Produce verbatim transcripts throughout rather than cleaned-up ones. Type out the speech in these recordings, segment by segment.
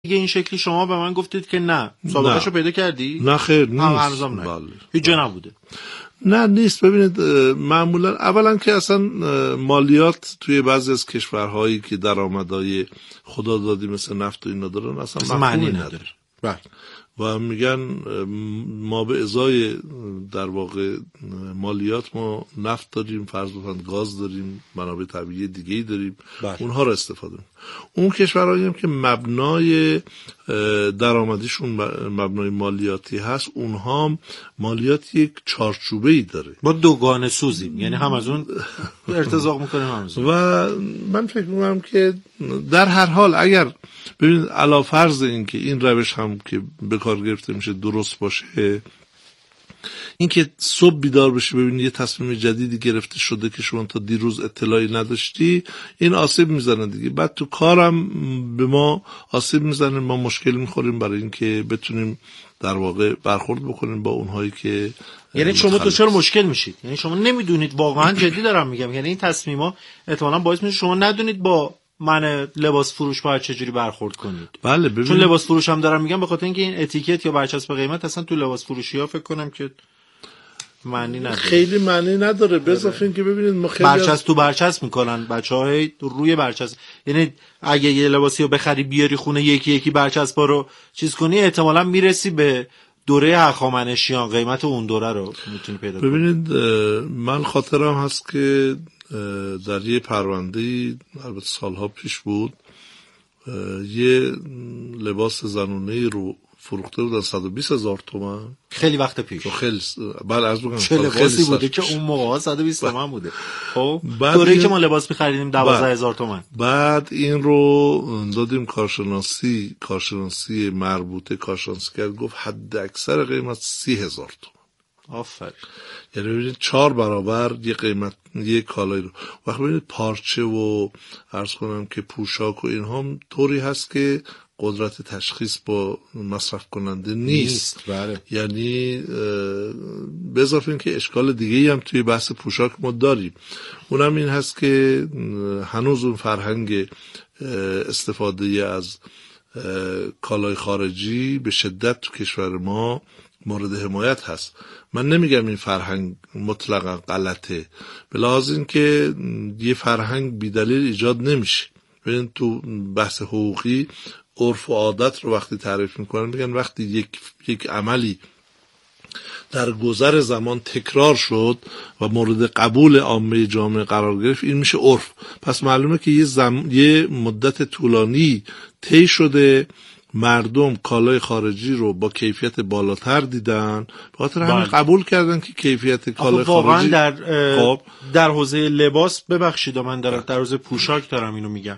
دیگه این شکلی شما به من گفتید که نه سابقه‌شو پیدا کردی؟ نه خیر نیست. هنوزم نه. بله. هیچ جا نبوده. نه نیست. ببینید معمولا اولا که اصلا مالیات توی بعضی از کشورهایی که درآمدهای خدادادی مثل نفت و اینا دارن اصلا معنی نداره. بله. و میگن ما به ازای در واقع مالیات ما نفت داریم، فرض بفرمایید گاز داریم، منابع طبیعی دیگه‌ای داریم، بله. اونها رو استفاده می‌کنیم. اون کشورهایی هم که مبنای درآمدیشون مبنای مالیاتی هست، اونها هم مالیات یک چارچوبه‌ای داره. با دوگانه سوزیم، یعنی هم از اون ارتزاق می‌کنیم هم از اون. و من فکر می‌کنم که در هر حال اگر ببینید علی فرض این که این روش هم که به کار گرفته میشه درست باشه، این که صبح بیدار بشی ببینی یه تصمیم جدیدی گرفته شده که شما تا دیروز اطلاعی نداشتی، این آسیب میزنه دیگه. بعد تو کارم به ما آسیب میزنه، ما مشکل میخوریم برای این که بتونیم در واقع برخورد بکنیم با اونهایی که یعنی شما تو چرا مشکل میشید؟ یعنی شما نمیدونید، واقعا جدی دارم میگم، یعنی این تصمیما احتمالاً باعث میشه شما ندونید با من لباس فروش باید چجوری برخورد کنید. بله ببین. چون لباس فروش هم دارم میگم به خاطر اینکه این اتیکت یا برچسب قیمت اصلا تو لباس فروشی ها فکر کنم که معنی نداره. خیلی معنی نداره. به اضافه اینکه ببینید ما خیلی برچسب از... تو برچسب میکنن بچهای روی برچسب، یعنی اگه یه لباسی رو بخری بیاری خونه یکی یکی برچسبا رو چیز کنی احتمالاً میرسی به دوره هخامنشیان، قیمت اون دوره رو میتونی پیدا کنی. ببینید من خاطرم هست که در یه پرونده‌ای البته سالها پیش بود، یه لباس زنونه رو فروخته بودن صد و بیست هزار تومان. خیلی وقت پیش. خیلی بله از بگم چه لباسی بوده که اون موقع صد و بیست تومان بوده. خب دوره‌ای که ما لباس می‌خریدیم دوازده هزار تومان. بعد این رو دادیم کارشناسی، کارشناسی مربوطه کارشناسی کرد، گفت حد اکثر قیمت سی هزار تومان. آفرین. یعنی ببینید چهار برابر یه قیمت یه کالایی رو. وقتی ببینید پارچه و عرض کنم که پوشاک و اینها هم طوری هست که قدرت تشخیص با مصرف کننده نیست, نیست. بله. یعنی به اضافه این که اشکال دیگه‌ای هم توی بحث پوشاک ما داریم، اونم این هست که هنوز اون فرهنگ استفاده از کالای خارجی به شدت تو کشور ما مورد حمایت هست. من نمیگم این فرهنگ مطلقا غلطه، به لحاظ این که یه فرهنگ بیدلیل ایجاد نمیشه. ببین تو بحث حقوقی عرف و عادت رو وقتی تعریف میکنن میگن وقتی یک یک عملی در گذر زمان تکرار شد و مورد قبول عامه جامعه قرار گرفت، این میشه عرف. پس معلومه که یه, زم... یه مدت طولانی طی شده مردم کالای خارجی رو با کیفیت بالاتر دیدن، به خاطر همین قبول کردن که کیفیت کالای خارجی در خب در حوزه لباس، ببخشید من در در حوزه پوشاک دارم اینو میگم،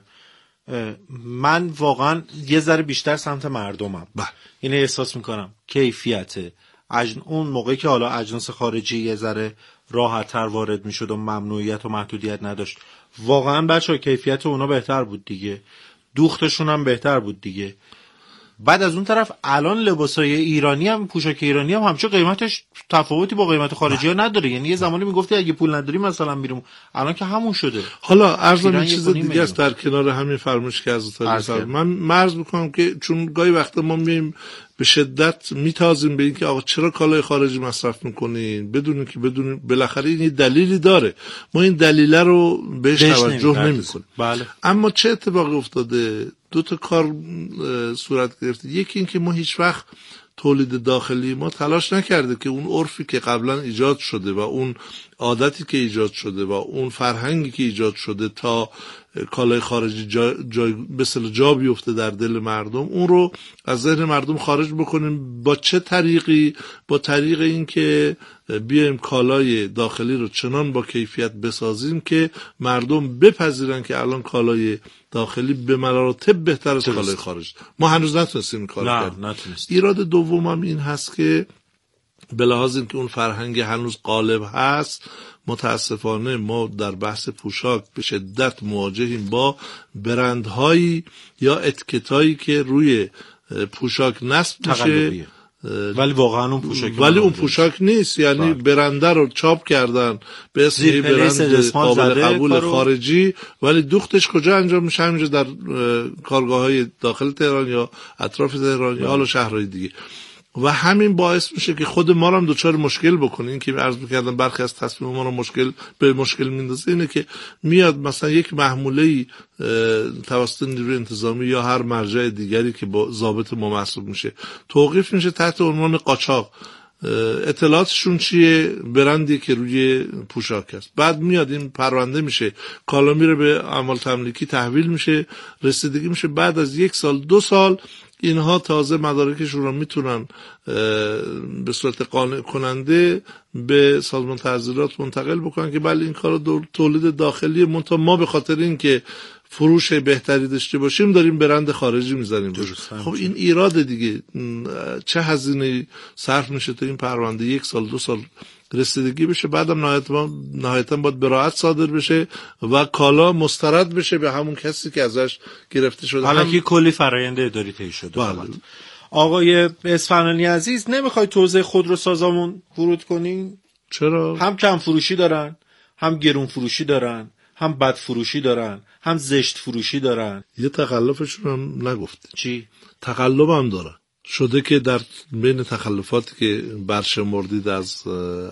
من واقعا یه ذره بیشتر سمت مردمم. اینو احساس میکنم کیفیت اجن... اون موقعی که حالا اجناس خارجی یه ذره راحت‌تر وارد میشد و ممنوعیت و محدودیت نداشت، واقعا بچه‌ها کیفیت اونا بهتر بود دیگه، دوختشون هم بهتر بود دیگه. بعد از اون طرف الان لباسای ایرانی هم، پوشاک ایرانی هم همچون قیمتش تفاوتی با قیمت خارجی ها نداره. یعنی یه زمانی میگفتی اگه پول نداری مثلا میرم، الان که همون شده. حالا عرضم یه چیز دیگه است در کنار همین فرمایش که از اصلا من مرز میکنم که چون گاهی وقتا ما میایم به شدت میتازیم به این که آقا چرا کالای خارجی مصرف میکنین، بدونین که بدونین بالاخره این دلیلی داره، ما این دلیل رو بهش توجه نمیکنیم. بله. اما چه اتفاقی افتاده؟ دو تا کار صورت گرفته. یکی این که ما هیچ وقت تولید داخلی ما تلاش نکرده که اون عرفی که قبلا ایجاد شده و اون عادتی که ایجاد شده و اون فرهنگی که ایجاد شده تا کالای خارجی جا, جا, بسیار جا بیفته در دل مردم، اون رو از ذهن مردم خارج بکنیم. با چه طریقی؟ با طریق این که بیایم کالای داخلی رو چنان با کیفیت بسازیم که مردم بپذیرن که الان کالای داخلی به مراتب بهتر از کالای خارجی. ما هنوز نتونستیم این کار کنیم. ایراد دومم این هست که به لحاظ اینکه اون فرهنگ هنوز غالب هست، متاسفانه ما در بحث پوشاک به شدت مواجهیم با برندهایی یا اتیکتایی که روی پوشاک نصب میشه ولی واقعا اون پوشاک ولی اون پوشاک نیست، یعنی بله. برنده رو چاپ کردن به اسم برند قابل قبول خارجی، ولی دوختش کجا انجام میشه؟ همینجا در کارگاه‌های داخل تهران یا اطراف تهران یا حالا شهرهای دیگه. و همین باعث میشه که خود ما هم دچار مشکل بکنه. این که عرض می‌کردم برخی از تصمیم ما رو مشکل به مشکل میندازه اینه که میاد مثلا یک محموله‌ای توسط نیروی انتظامی یا هر مرجع دیگری که با ضابط ما محسوب میشه توقیف میشه تحت عنوان قاچاق. اطلاعاتشون چیه؟ برندی که روی پوشاک است. بعد میاد این پرونده میشه، کالا میره به اموال تملیکی تحویل میشه، رسیدگی میشه. بعد از یک سال دو سال اینها تازه مدارکشون رو میتونن به صورت قانع کننده به سازمان تعزیرات منتقل بکنن که بله این کار تولید داخلی منتها ما به خاطر این که فروش بهتری داشته باشیم داریم برند خارجی میزنیم. خب این ایراد دیگه. چه هزینه صرف میشه تا این پرونده یک سال دو سال رسیدگی بشه، بعدم نهایتاً نهایتاً باید براءت صادر بشه و کالا مسترد بشه به همون کسی که ازش گرفته شده. حالا که کلی فرآیند اداری طی شده. بله. آقای اصفهانی عزیز، نمیخوای توزیع خودروسازامون ورود کنین؟ چرا؟ هم کم فروشی دارن، هم گرون فروشی دارن، هم بد فروشی دارن، هم زشت فروشی دارن. یه تخلفشون هم نگفتی. چی؟ تقلب هم دارن. شده که در بین تخلفاتی که برشمردید از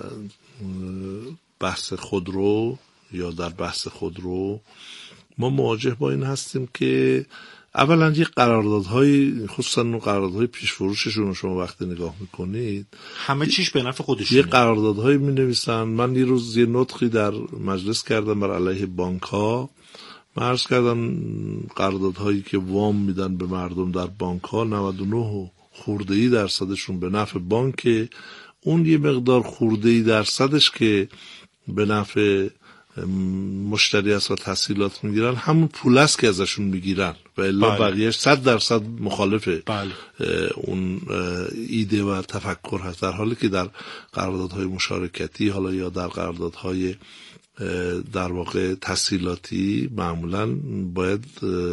بحث خودرو یا در بحث خودرو ما مواجه با این هستیم که اولا یه قراردادهای، خصوصا اون قراردادهای پیش فروششون رو شما وقتی نگاه میکنید همه چیش به نفع خودشونه. یه قراردادهایی می نویسن. من یه روز یه نطقی در مجلس کردم بر علیه بانک ها. من عرض کردم قراردادهایی که وام میدن به مردم در بانک ها نود و نه خورده‌ای درصدشون به نفع بانک، اون یه مقدار خورده‌ای درصدش که به نفع مشتری است و تسهیلات میگیرن همون پول است که ازشون میگیرن و الا بله. بقیهش صد درصد مخالفه بله. اون ایده و تفکر هست، در حالی که در قراردادهای مشارکتی حالا یا در قراردادهای در واقع تسهیلاتی معمولا باید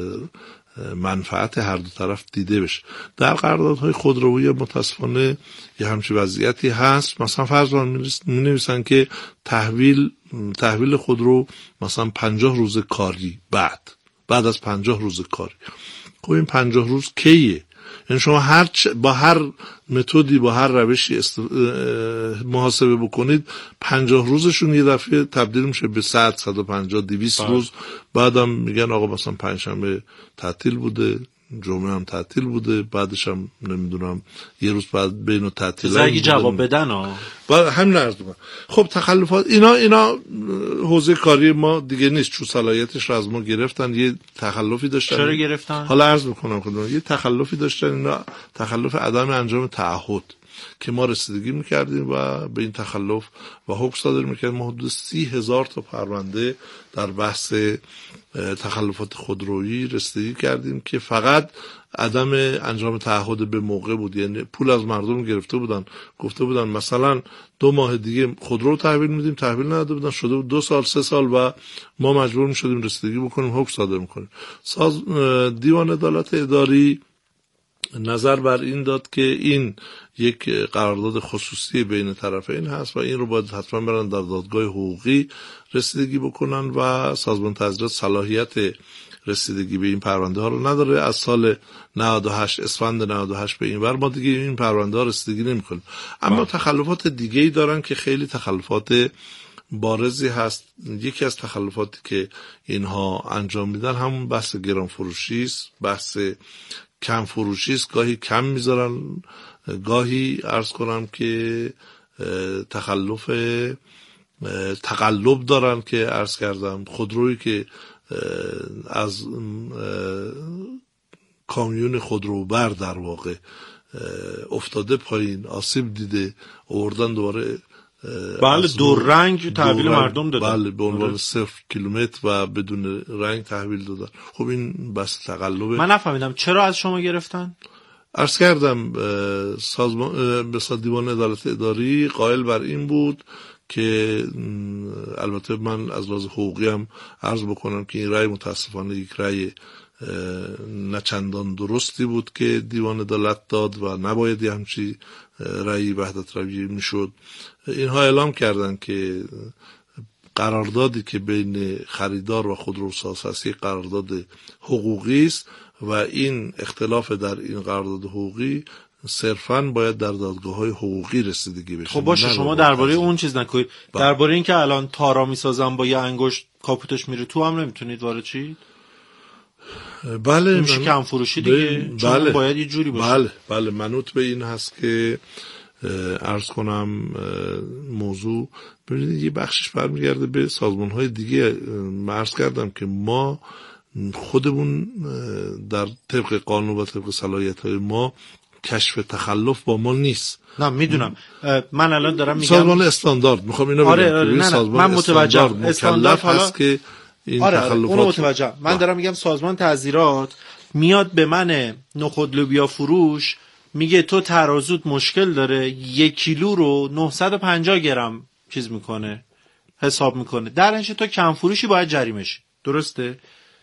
منفعت هر دو طرف دیده بشه. در قراردادهای خودرویی متاسفانه یه همچین وضعیتی هست. مثلا فرض می نویسن که تحویل تحویل خودرو مثلا پنجاه روز کاری بعد بعد از پنجاه روز کاری. خب این پنجاه روز کیه؟ یعنی شما هر چ... با هر متدی با هر روشی است... محاسبه بکنید پنجاه روزشون یه دفعه تبدیل میشه به صد، صد و پنجاه، دویست روز. بعدم میگن آقا مثلا پنجشنبه تعطیل بوده، جمعه هم تعطیل بوده، بعدش هم نمیدونم یه روز بعد بین تعطیل هم زنگی جواب بدن ها. بعد همین عرض میکنم. خب تخلفات اینا اینا حوزه کاری ما دیگه نیست، چون صلاحیتش رو از ما گرفتن. یه تخلفی داشتن. چرا گرفتن؟ حالا عرض میکنم خودم یه تخلفی داشتن، اینا تخلف عدم انجام تعهد که ما رسیدگی میکردیم و به این تخلف و حکم صادر میکردیم. ما حدود سی هزار تا پرونده در بحث تخلفات خودرویی رسیدگی کردیم که فقط عدم انجام تعهد به موقع بود. یعنی پول از مردم گرفته بودن، گفته بودن مثلا دو ماه دیگه خودرو تحویل میدیم، تحویل نداده بودن، شده بود دو سال سه سال و ما مجبور میشدیم رسیدگی بکنیم، حکم صادر میکنیم. ساز دیوان عدالت اداری نظر بر این داد که این یک قرارداد خصوصی بین طرفین هست و این رو باید حتما برن در دادگاه حقوقی رسیدگی بکنن و سازمان تعزیرات صلاحیت رسیدگی به این پرونده ها رو نداره. از سال نود و هشت اسفند نود و هشت به این ور ما دیگه این پرونده ها رسیدگی نمی‌کنیم. اما تخلفات دیگه‌ای دارن که خیلی تخلفات بارزی هست. یکی از تخلفاتی که اینها انجام میدن همون بحث گران فروشی است، بحث کم فروشی است. گاهی کم میذارن، گاهی عرض کنم که تخلف تقلب دارن که عرض کردم خودرویی که از کامیون خودروبر در واقع افتاده پایین، آسیب دیده، آوردن دوباره بله دو رنگ تحویل مردم دادن. بله به عنوان صفر کیلومتر و بدون رنگ تحویل دادن. خب این بس تقلبه. من نفهمیدم چرا از شما گرفتن؟ عرض کردم سازمان به دیوان عدالت اداری قائل بر این بود که البته من از لحاظ حقوقی هم عرض بکنم که این رأی متاسفانه یک رأی نه چندان درستی بود که دیوان عدالت داد و نباید همچی رأی وحدت رویه میشد. اینها اعلام کردن که قراردادی که بین خریدار و خودروساز هست یک قرارداد حقوقی است و این اختلاف در این قرارداد حقوقی صرفاً باید در دادگاه‌های حقوقی رسیدگی بشه. خب باشه، شما درباره اون چیز نکنید. درباره این که الان تارا میسازن با یه انگشت کاپوتش میره تو هم نمیتونید وارد چید؟ بله، میشه کم فروشی دیگه. چون بله باید یه جوری باشه. بله بله منوط به این هست که عرض کنم موضوع ببینید یه بخشش برمیگرده به سازمان‌های دیگه. من عرض کردم که ما خودمون در طبق قانون و طبق صلاحیت‌های ما کشف تخلف با ما نیست. نه میدونم، من الان دارم میگم سازمان استاندارد میخوام اینو بگم. آره آره نه نه من متوجهم. استاندارد هست که این آره تخلفات اونو متوجهم. من دارم میگم سازمان تعزیرات میاد به من نخود لوبیا فروش میگه تو ترازوت مشکل داره، یک کیلو رو نهصد و پنجاه گرم چیز میکنه، حساب میکنه، در نتیجه تو کم فروشی باید جریمه شی. درسته؟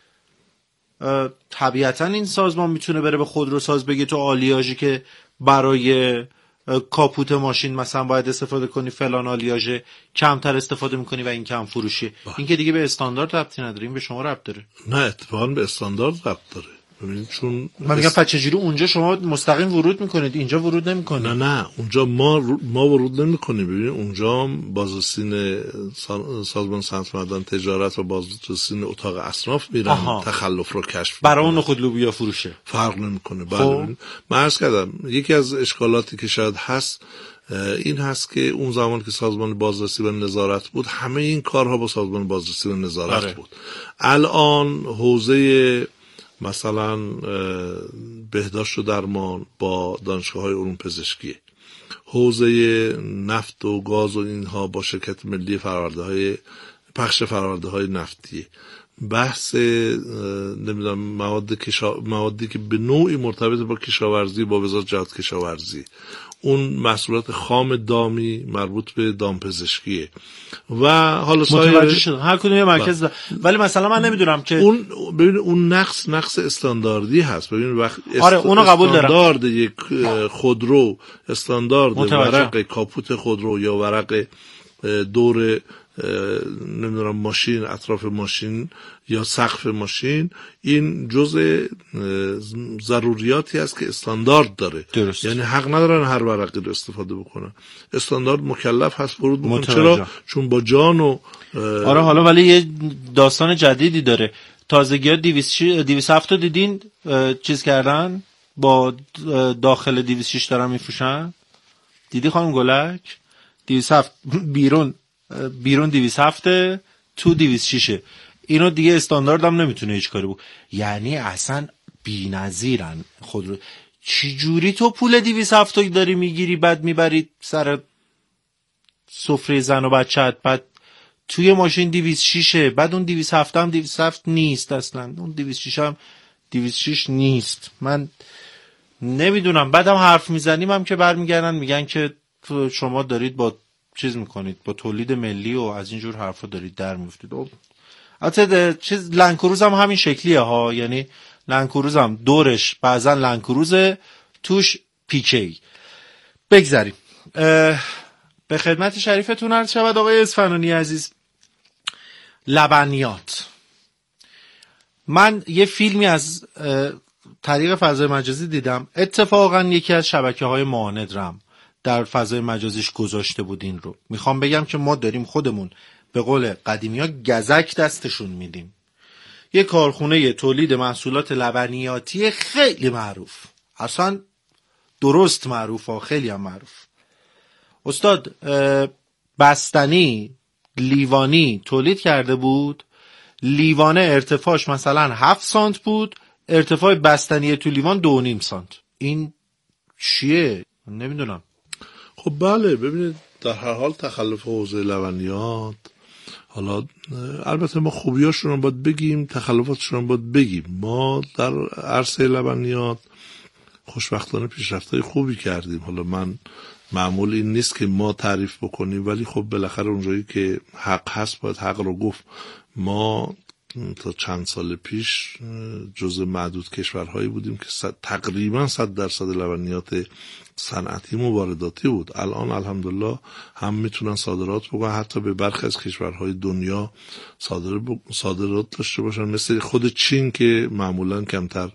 طبیعتا این سازمان میتونه بره به خودروساز بگه تو آلیاژی که برای کاپوت ماشین مثلا باید استفاده کنی فلان آلیاژ کمتر استفاده میکنی و این کم فروشی. این که دیگه به استاندارد ربطی نداره، این به شما ربط داره. نه اتفاقا به استاندارد ربط داره. ببینید چون من میگم پس چجوری اونجا شما مستقیم ورود میکنید اینجا ورود نمیکنید؟ نه نه اونجا ما ما ورود نمیکنیم. ببینید اونجا بازرسین سازمان صنعت معدن تجارت و بازرسین اتاق اصناف میرن آها. تخلف رو کشف برای اون خود لوبیا فروشه فرق نمیکنه. بله من عرض کردم یکی از اشکالاتی که شاید هست این هست که اون زمان که سازمان بازرسی و نظارت بود همه این کارها با سازمان بازرسی و نظارت آره. بود. الان حوزه مثلا بهداشت و درمان با دانشگاه‌های علوم پزشکی، حوزه نفت و گاز و اینها با شرکت ملی فرآورده‌های پخش فرآورده‌های نفتی، بحث نمیدونم مواد کشا... موادی که به نوعی مرتبط با کشاورزی با وزارت جهاد کشاورزی، اون محصولات خام دامی مربوط به دامپزشکیه و حالا متوجه شدم هر کدوم یه مرکز دا. ولی مثلا من نمیدونم که اون ببین اون نقص نقص استانداردی هست. ببین وقت آره اونو قبول دارم. استاندارد یک خودرو، استاندارد ورق کاپوت خودرو یا ورق دور نمیدونم ماشین، اطراف ماشین یا سقف ماشین، این جزء ضروریاتی است که استاندارد داره. درست. یعنی حق ندارن هر ورقی رو استفاده بکنن. استاندارد مکلف هست ورود بکنن. چرا؟ چون با جان و آره حالا ولی یه داستان جدیدی داره. تازگی‌ها دویست و هفت دیدین چیز کردن با داخل دویست و شش دارن میفروشن. دیدی خانم گلک؟ دویست و هفت بیرون بیرون دویست و هفت تو دویست و شش. اینو دیگه استاندارد هم نمیتونه هیچ کاری بود. یعنی اصلا بی‌نظیرن. خود رو چی جوری تو پول دویست و هفت داری میگیری بعد میبری سر سفره زن و بچه‌ت، بعد توی ماشین دویست و شش، بعد اون دویست و هفت هم دویست و هفت نیست اصلا، اون دویست و شش هم دویست و شش نیست. من نمیدونم. بعدم حرف میزنیم هم که برمیگردن میگن که شما دارید با چیز میکنید با تولید ملی و از اینجور حرفا دارید در میفتید. البته چیز لنکروز هم همین شکلیه ها، یعنی لنکروز هم دورش بعضا لنکروزه توش پیکی. بگذاریم به خدمت شریفتون عرض شود آقای اصفهانی عزیز. لبنیات، من یه فیلمی از طریق فضای مجازی دیدم، اتفاقا یکی از شبکه‌های معاند رم در فضای مجازیش گذاشته بود. این رو میخوام بگم که ما داریم خودمون به قول قدیمی ها گزک دستشون میدیم. یه کارخونه تولید محصولات لبنیاتی خیلی معروف، اصلا درست معروف ها، خیلی هم معروف. استاد بستنی لیوانی تولید کرده بود. لیوانه ارتفاعش مثلا هفت سانت بود، ارتفاع بستنی تو لیوان دو و نیم سانت. این چیه؟ نمیدونم. خب بله ببینید در هر حال تخلف حوزه لبنیات، حالا البته ما خوبیاشون رو باید بگیم، تخلفاتشون رو باید بگیم. ما در عرصه لبنیات خوشبختانه پیشرفت‌های خوبی کردیم. حالا من معمول این نیست که ما تعریف بکنیم، ولی خب بالاخره اونجایی که حق هست باید حق رو گفت. ما تا چند سال پیش جزو معدود کشورهایی بودیم که صد تقریبا صد درصد لبنیات صنعتی وارداتی بود. الان الحمدلله هم میتونن صادرات بکنن، حتی به برخی از کشورهای دنیا صادر ب... صادرات داشته باشن، مثل خود چین که معمولا کمتر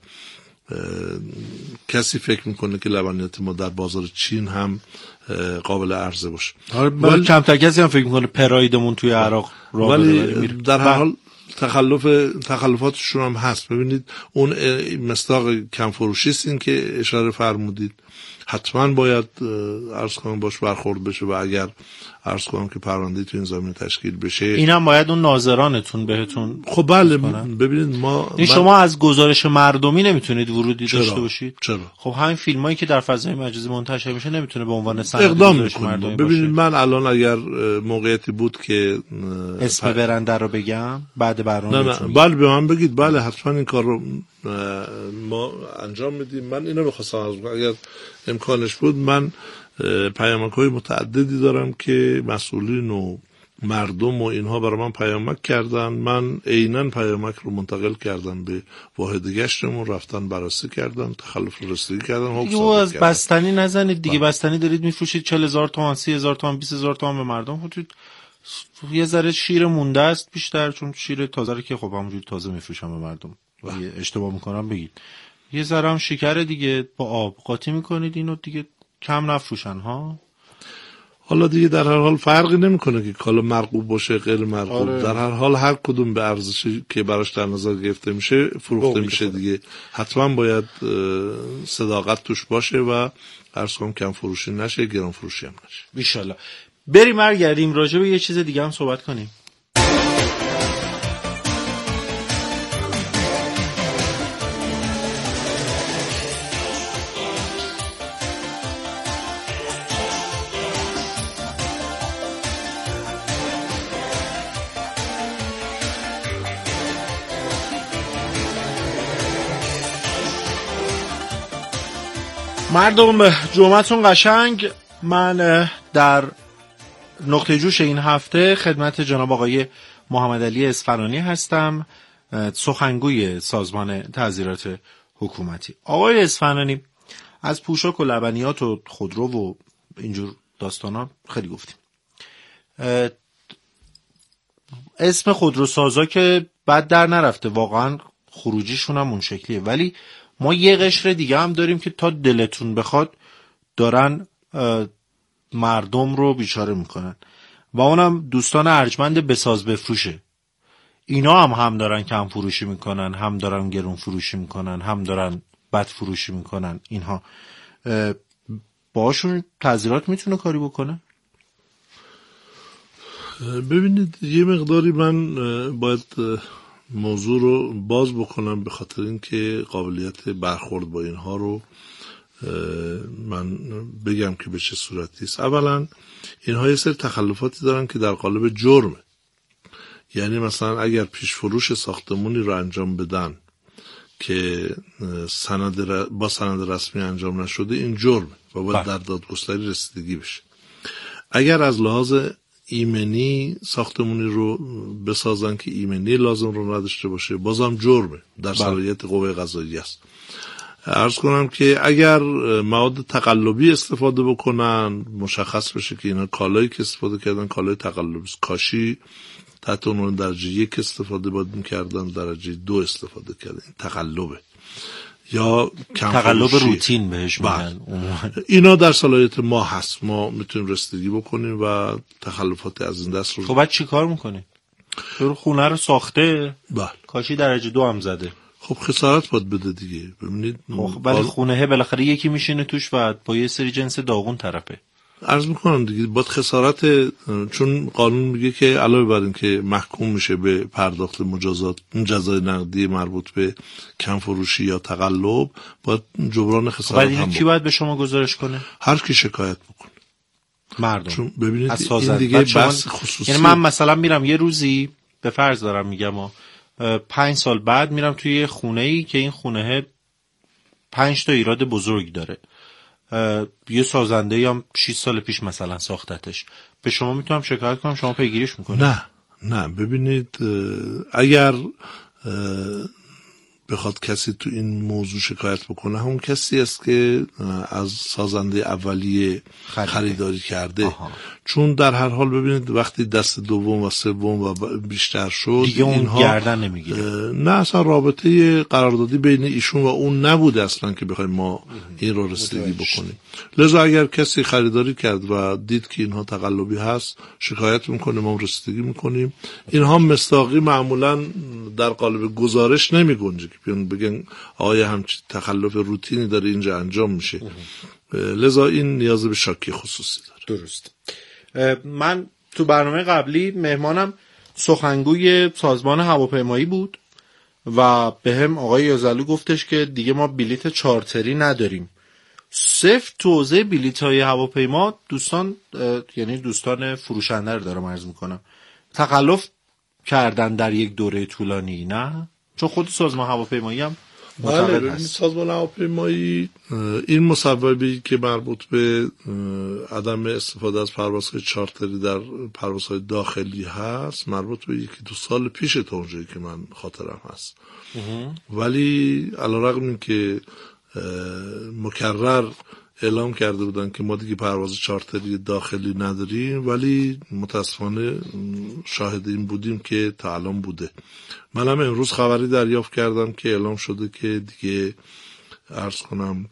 کسی فکر میکنه که لبنیات ما در بازار چین هم قابل عرضه باشه. ولی کمتر کسی هم فکر میکنه پرایدمون توی عراق راه ولی در هر حال تخلف تخلفاتشون هم هست. ببینید اون مصداق کم فروشی است این که اشاره فرمودید، حتما باید عرض کنم باش برخورد بشه و اگر عرض کنم که پرونده تو این زمینه تشکیل بشه اینم باید اون ناظرانتون بهتون. خب بله ببینید ما این شما من... از گزارش مردمی نمیتونید ورودی چرا؟ داشته باشید. چرا؟ خب همین فیلمایی که در فضای مجازی منتشر میشه نمیتونه به عنوان سند اقدام گزارش مردمی باشه. ببینید من الان اگر موقعیتی بود که اسم پ... برنده رو بگم بعد برنامه نه نه بله به من بگید، بله حتما این کار رو ما انجام میدیم. من اینو می‌خواستم اگر امکانش بود من پیامک‌های متعددی دارم که مسئولین و مردم و اینها برای من پیامک کردن، من عیناً پیامک رو منتقل کردم به واحد گشتمون، رفتن بررسی کردن، تخلف رسیدگی کردن. دیگه از کردن. بستنی نزنید دیگه. بستنی دارید میفروشید چهل هزار تومان، سی هزار تومان، بیست هزار تومان به مردم. خودت یه ذره شیر مونده است بیشتر، چون شیر تازه رو که خب همونجوری تازه میفروشم به مردم. اشتباه میکنم بگید. یه ذره هم شکر دیگه با آب قاطی میکنید اینو دیگه کم نفروشن ها. حالا دیگه در هر حال فرقی نمیکنه که کالا مرغوب باشه غیر مرغوب. آره. در هر حال هر کدوم به ارزشی که براش در نظر گرفته میشه فروخته میشه دیگه. حتما باید صداقت توش باشه و عرض کنم کم فروشی نشه، گران فروشی هم نشه. ان شاءالله. بریم برگردیم راجع به یه چیز دیگه هم صحبت کنیم. مردم جمعتون قشنگ. من در نقطه جوش این هفته خدمت جناب آقای محمد علی اصفهانی هستم، سخنگوی سازمان تعزیرات حکومتی. آقای اصفهانی، از پوشاک و لبنیات و خودرو و اینجور داستانا خیلی گفتیم. اسم خودروسازا که بد در نرفته، واقعا خروجیشون هم اون شکلیه، ولی ما یه قشر دیگه هم داریم که تا دلتون بخواد دارن مردم رو بیچاره میکنن و اونم دوستان ارجمند بساز بفروشه. اینا هم هم دارن کم فروشی میکنن، هم دارن گرون فروشی میکنن، هم دارن بد فروشی میکنن. اینها باشون تعزیرات میتونه کاری بکنه؟ ببینید یه مقداری من باید موضوع رو باز بکنم به خاطر اینکه قابلیت برخورد با اینها رو من بگم که به چه صورتی است. اولا اینها یه سری تخلفاتی دارن که در قالب جرمه. یعنی مثلا اگر پیش فروش ساختمونی رو انجام بدن که سند ر... با سند رسمی انجام نشده، این جرمه و باید در دادگستری رسیدگی بشه. اگر از لحاظ ایمنی ساختمونی رو بسازن که ایمنی لازم رو نداشته باشه، بازم جرمه، در صلاحیت قوه قضاییه است. عرض کنم که اگر مواد تقلبی استفاده بکنن، مشخص بشه که اینا کالایی که استفاده کردن کالای تقلبی است، کاشی تحت عنوان درجه یک استفاده باید می‌کردن، درجه دو استفاده کردن، این تقلبه یا تقلب روتین بهش میگن. اینا در صلاحیت ما هست، ما میتونیم رسیدگی بکنیم و تخلفات از این دست رو. خب بعد چی کار میکنیم؟ تو خونه رو ساخته، بله، کاشی درجه دو هم زده، خب خسارت باید بده دیگه. ببینید خب ولی خونه بالاخره یکی میشینه توش و با یه سری جنس داغون طرفه. عرض میکنم دیگه باید خسارت، چون قانون میگه که علاوه بر این که محکوم میشه به پرداخت مجازات، جزای نقدی مربوط به کم فروشی یا تقلب، باید جبران خسارت هم بکنه. کی باید به شما گزارش کنه؟ هر کی شکایت بکنه. مردم. چون ببینید این دیگه بحث خصوصی. یعنی من مثلا میرم یه روزی، به فرض دارم میگم، و پنج سال بعد میرم توی یه خونه‌ای که این خونه پنج تا ایراد بزرگ داره، یه سازنده هم شش سال پیش مثلا ساختتش، به شما میتونم شکایت کنم، شما پیگیریش میکنید؟ نه نه ببینید، اگر بخواد کسی تو این موضوع شکایت بکنه، همون کسی است که از سازنده اولیه خریداری کرده. آها. چون در هر حال ببینید وقتی دست دوم و سوم و بیشتر شد دیگه اون اینها گردن نمیگیره. نه اصلا رابطه قراردادی بین ایشون و اون نبوده اصلا که بخوایم ما این رو رسیدگی بکنیم. لذا اگر کسی خریداری کرد و دید که اینها تقلبی هست شکایت میکنه، ما رسیدگی میکنیم. اینها مصداقی معمولا در قالب گزارش نمیگنجه که بیان بگن آیا همچین تخلف روتینی داره اینجا انجام میشه. لذا این نیاز به شاکی خصوصی داره. درست. من تو برنامه قبلی مهمانم سخنگوی سازمان هواپیمایی بود و به هم آقای یازلو گفتش که دیگه ما بلیت چارتری نداریم. صرف توزیع بلیت های هواپیما دوستان، یعنی دوستان فروشنده رو دارم عرض میکنم، تخلف کردن در یک دوره طولانی، نه؟ چون خود سازمان هواپیمایی هم معتقد هست. سازمان هواپیمایی این مصوبه‌ای که مربوط به عدم استفاده از پروازهای چارتری در پروازهای داخلی هست مربوط به یکی دو سال پیش تا اونجایی که من خاطرم هست. ولی علیرغم این که مکرر اعلام کرده بودن که ما دیگه پرواز چارتری داخلی نداریم، ولی متاسفانه شاهد این بودیم که تا الان بوده. منم امروز خبری دریافت کردم که اعلام شده که دیگه عرض کنم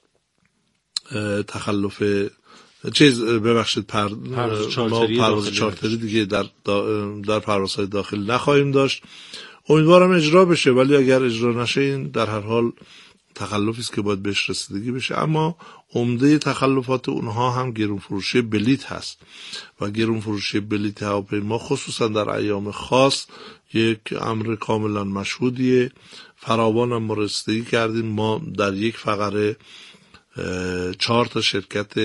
تخلف چیز ببخشید پر... ما پرواز چارتری دیگه در در پروازهای داخلی نخواهیم داشت. امیدوارم اجرا بشه، ولی اگر اجرا نشه این در هر حال تخلفی است که باید بهش رسیدگی بشه. اما عمده تخلفات اونها هم گرون فروشی بلیت هست و گرون فروشی بلیت هواپیما خصوصا در ایام خاص یک امر کاملا مشهودیه. فراوان هم ما رسیدگی کردیم. ما در یک فقره چهار تا شرکت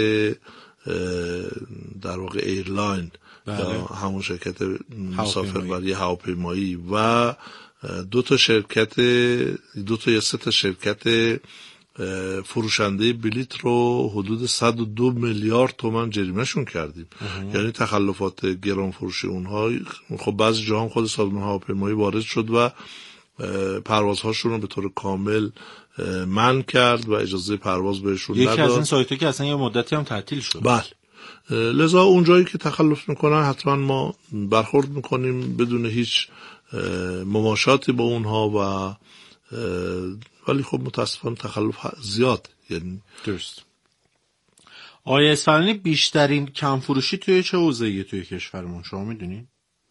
در واقع ایرلاین یا همون شرکت مسافربری هواپیمایی و دو تا شرکت دو تا یا سه تا شرکت فروشنده بلیت رو حدود صد و دو میلیارد تومان جریمه شون کردیم. یعنی تخلفات گران فروشی اونها خب بعضی جاها هم خود سازمان هواپیمایی وارد شد و پروازهاشون رو به طور کامل منع کرد و اجازه پرواز بهشون نداد. یکی از این سایت‌ها که اصلا یه مدتی هم تعطیل شد. بله. لذا اونجایی که تخلف میکنن حتما ما برخورد میکنیم بدون هیچ مماشاتی با اونها و ولی خب متاسفانه تخلف زیاد. یعنی درست. آیا اصفهانی بیشترین کم فروشی توی چه حوزه‌ای توی کشورمون شما میدونین؟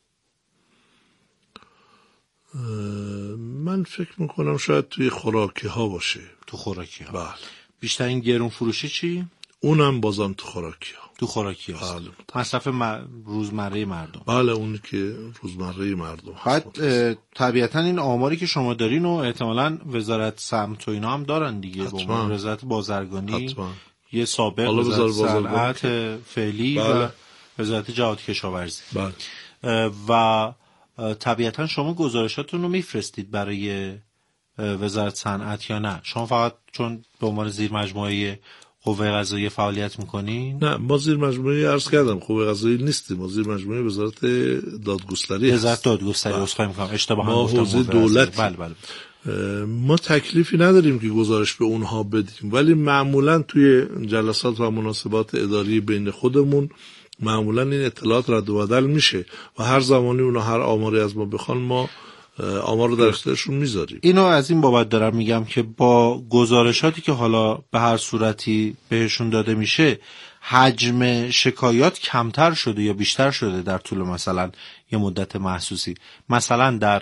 من فکر میکنم شاید توی خوراکی ها باشه. تو خوراکی ها. بله. بیشترین گرون فروشی چی؟ اونم بازم تو خوراکی ها. تو خوراکی ها. بله. مصرف م... روزمره مردم. بله اونی که روزمره مردم هست. بعد طبیعتا این آماری که شما دارین و احتمالاً وزارت سمت و اینا هم دارن دیگه، با وزارت بازرگانی حتما. یه سابق وزارت صنعت فعلی بله. و وزارت جهاد کشاورزی. بله. و طبیعتا شما گزارشاتون رو میفرستید برای وزارت صنعت یا نه؟ شما فقط چون به عنوان زیر مجموعه قوه قضاییه فعالیت میکنین؟ نه ما زیر مجموعه عرض کردم قوه قضاییه نیستیم، ما زیر مجموعه وزارت دادگستری هست. وزارت دادگستری عذرخواهی میکنم اشتباه ما حوزه دولت. بله بله. ما تکلیفی نداریم که گزارش به اونها بدیم، ولی معمولا توی جلسات و مناسبات اداری بین خودمون معمولا این اطلاعات رد و بدل میشه و هر زمانی اونا هر آماری از ما بخوان ما آمار رو در اختیارشون میذاریم. اینو از این بابت دارم میگم که با گزارشاتی که حالا به هر صورتی بهشون داده میشه حجم شکایات کمتر شده یا بیشتر شده در طول مثلا یه مدت محسوسی. مثلا در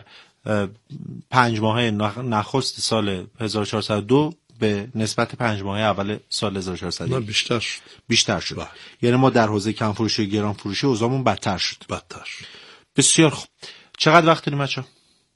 پنج ماهه نخست سال هزار و چهارصد و دو به نسبت پنج ماهه اول سال هزار و چهارصد نه بیشتر شد. بیشتر شد. بله. یعنی ما در حوزه کم فروشی و گران فروشی اوضاعمون بدتر شد. بدتر شد. بسیار خوب. چقدر وقت داریم بچه‌ها؟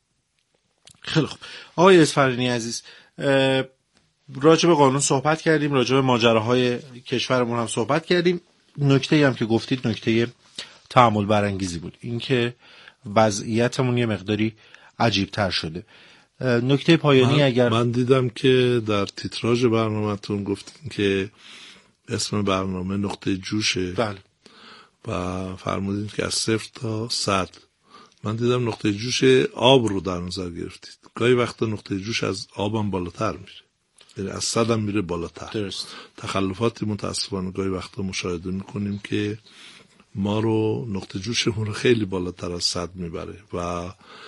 خیلی خوب. آقای اصفهانی عزیز، راجع به قانون صحبت کردیم، راجع به ماجراهای کشورمون هم صحبت کردیم. نکته‌ای هم که گفتید نکته تأمل برانگیزی بود، اینکه وضعیتمون یه مقداری عجیب‌تر شده. نکته پایانی من اگر من دیدم که در تیتراژ برنامه‌تون گفتین که اسم برنامه نقطه جوشه. بله. و فرمودین که از صفر تا صد من دیدم نقطه جوش آب رو در نظر گرفتید. گاهی وقتا نقطه جوش از آبم بالاتر میره، یعنی از صد هم میره بالاتر. درست. تخلفاتی متاسفانه گاهی وقتا مشاهده میکنیم که ما رو نقطه جوشمون رو خیلی بالاتر از صد میبره و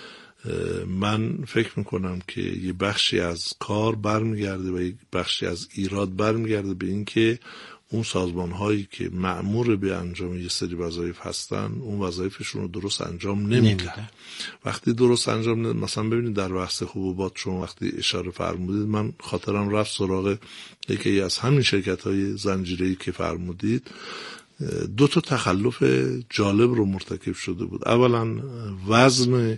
من فکر میکنم که یه بخشی از کار برمیگرده و یه بخشی از ایراد برمیگرده به این که اون سازمان هایی که مأمور به انجام یه سری وظایف هستن اون وظایفشون رو درست انجام نمیدن. وقتی درست انجام نمیدن، مثلا ببینید در بحث حبوبات شما وقتی اشاره فرمودید، من خاطرم رفت سراغ یکی از همین شرکت های زنجیره‌ای که فرمودید، دو تا تخلف جالب رو مرتکب شده بود. اولا وزن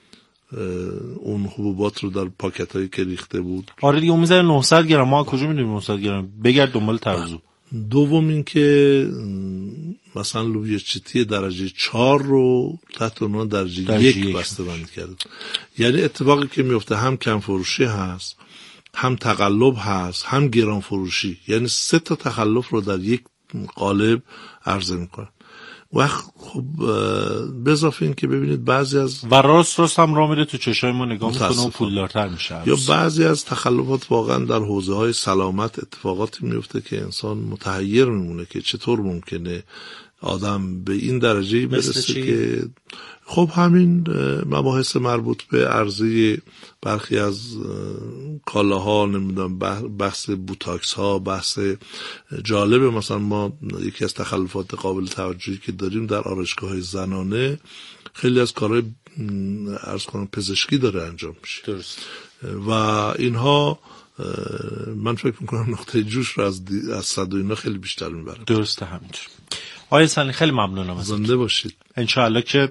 اون حبوبات رو در پاکت هایی که ریخته بود. آره دیگه، اون میذاره نهصد گرم، ما کجا میدونیم نهصد گرم؟ بگرد دنبال ترازو. دوم این که مثلا لوبیا چیتی درجه چهار رو تحت عنوان درجه, درجه یک, یک بسته بندی کرده. یعنی اتفاقی که میفته هم کم فروشی هست، هم تقلب هست، هم گران فروشی. یعنی سه تا تخلف رو در یک قالب عرضه میکنن. و خب به اضافه این که ببینید بعضی از و راست راست هم را میره تو چشای ما نگاه میکنه و پولدارتر میشه. یا بعضی از تخلفات واقعا در حوزه های سلامت اتفاقاتی میفته که انسان متحیر میمونه که چطور ممکنه آدم به این درجه برسه که خب همین مباحث مربوط به عرضه برخی از کالاها، نمیدونم بحث بوتاکس ها، بحث جالب. مثلا ما یکی از تخلفات قابل توجهی که داریم در آرایشگاه های زنانه، خیلی از کارهای عرض کنم پزشکی داره انجام میشه. درست. و اینها من فکر میکنم نقطه جوش رو از از صد و اینا خیلی بیشتر میبره. درسته همینطور. آقای سنی خیلی ممنونم ازتون. زنده باشید. انشاءالله که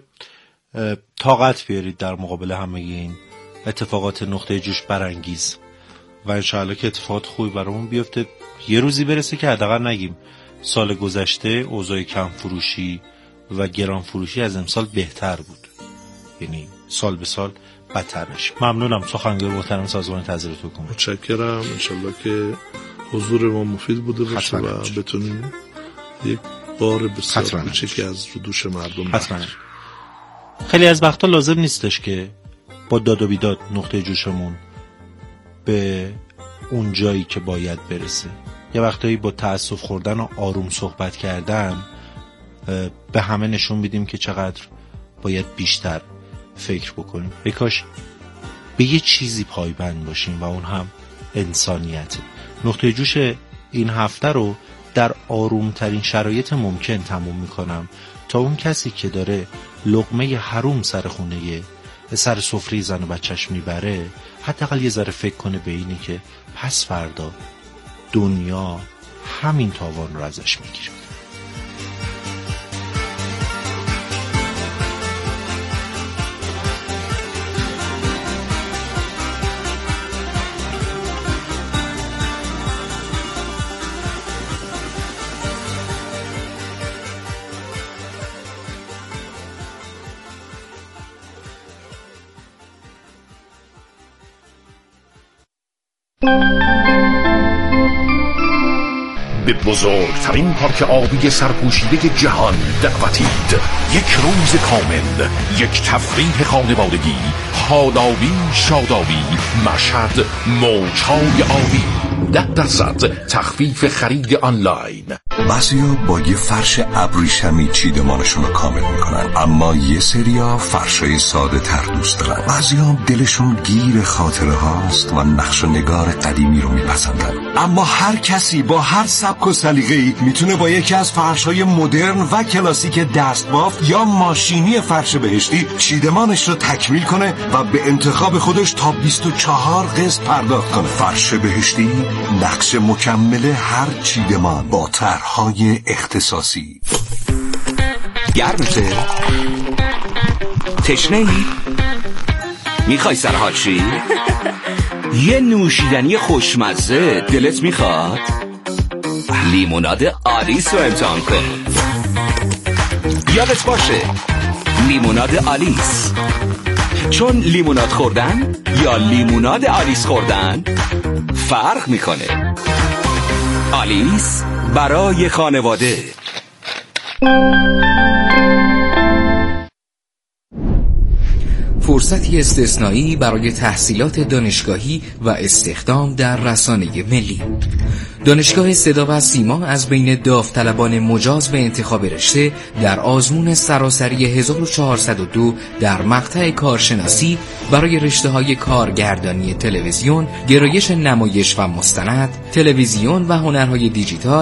طاقت بیارید در مقابل همه این اتفاقات نقطه جوش برانگیز و انشاءالله که اتفاقات خوبی برامون بیفته. یه روزی برسه که حداقل نگیم سال گذشته اوضاع کم فروشی و گران فروشی از امسال بهتر بود، یعنی سال به سال بدتر نشه. ممنونم سخنگوی محترم سازمان تظاهرات حکومت. متشکرم. انشاءالله که حضور ما مفید بوده باشه و بتونیم یک بار بسیار کوچکی از رو دوش مردم حتما. خیلی از وقتا لازم نیستش که با داد و بیداد نقطه جوشمون به اون جایی که باید برسه. یه وقتایی با تأسف خوردن و آروم صحبت کردن به همه نشون میدیم که چقدر باید بیشتر فکر بکنیم. بکاش به یه چیزی پایبند باشیم و اون هم انسانیت. نقطه جوش این هفته رو در آروم ترین شرایط ممکن تموم میکنم تا اون کسی که داره لقمه حروم سر خونه سر سفره زن و بچهش میبره حداقل یه ذره فکر کنه به اینی که پس فردا دنیا همین تاوان رو ازش میگیره. به بزرگترین پارک آبی سرپوشیده جهان دعوتید. یک روز کامل، یک تفریح خانوادگی، حال‌آوی، شادابی، مشهد، موج‌های آبی، ده درصد تخفیف خرید آنلاین. بعضیا با یه فرش ابریشمی چیدمانشون رو کامل میکنن، اما یه سریا فرشای ساده تر دوست دارن. بعضیا دلشون گیر خاطره هاست و نقش و نگار قدیمی رو میپسندن. اما هر کسی با هر سبک و سلیقه‌ای میتونه با یکی از فرش‌های مدرن و کلاسیک دستبافت یا ماشینی فرش بهشتی چیدمانش رو تکمیل کنه و به انتخاب خودش تا بیست و چهار قسط پرداخت کنه. فرش بهشتی، نقش مکمل هر چیدمان با طرح‌های اختصاصی. گرمته؟ تشنه‌ای؟ میخوای سرحال شی؟ یه نوشیدنی خوشمزه دلت میخواد؟ لیموناد آلیس رو امتحان کن. یادت باشه لیموناد آلیس، چون لیموناد خوردن یا لیموناد آلیس خوردن فرق میکنه. آلیس برای خانواده. فرصتی استثنایی برای تحصیلات دانشگاهی و استخدام در رسانه ملی. دانشگاه صدا و سیما از بین داوطلبان مجاز به انتخاب رشته در آزمون سراسری هزار و چهارصد و دو در مقطع کارشناسی برای رشته‌های کارگردانی تلویزیون، گرایش نمایش و مستند، تلویزیون و هنرهای دیجیتال